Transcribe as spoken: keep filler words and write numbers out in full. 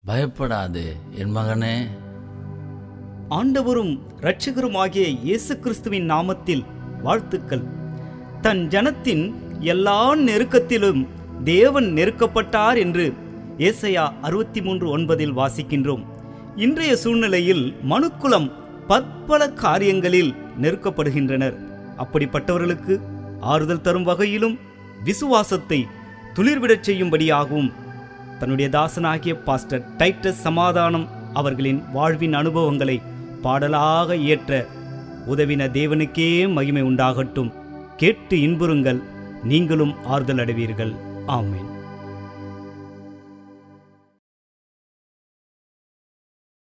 பயப்படாதே என் மகனே. ஆண்டவரும் இரட்சகருமாகிய இயேசு கிறிஸ்துவின் நாமத்தில் வாழ்த்துக்கள். தன் ஜனத்தின் எல்லா நெருக்கத்திலும் தேவன் நெருக்கப்பட்டார் என்று ஏசாயா அறுபத்தி மூன்று ஒன்பதில் வாசிக்கின்றோம். இன்றைய சூழ்நிலையில் மனுக்குலம் பற்பல காரியங்களில் நெருக்கப்படுகின்றனர். அப்படிப்பட்டவர்களுக்கு ஆறுதல் தரும் வகையிலும் விசுவாசத்தை துளிர்விடச் செய்யும்படியாகவும் தன்னுடைய தாசனாகிய பாஸ்டர் டைட்டஸ் சமாதானம் அவர்களின் வாழ்வின் அனுபவங்களை பாடலாக இயற்ற உதவின தேவனுக்கே மகிமை உண்டாகட்டும். கேட்டு இன்புறுங்கள், நீங்களும் ஆறுதல் அடைவீர்கள். ஆமென்.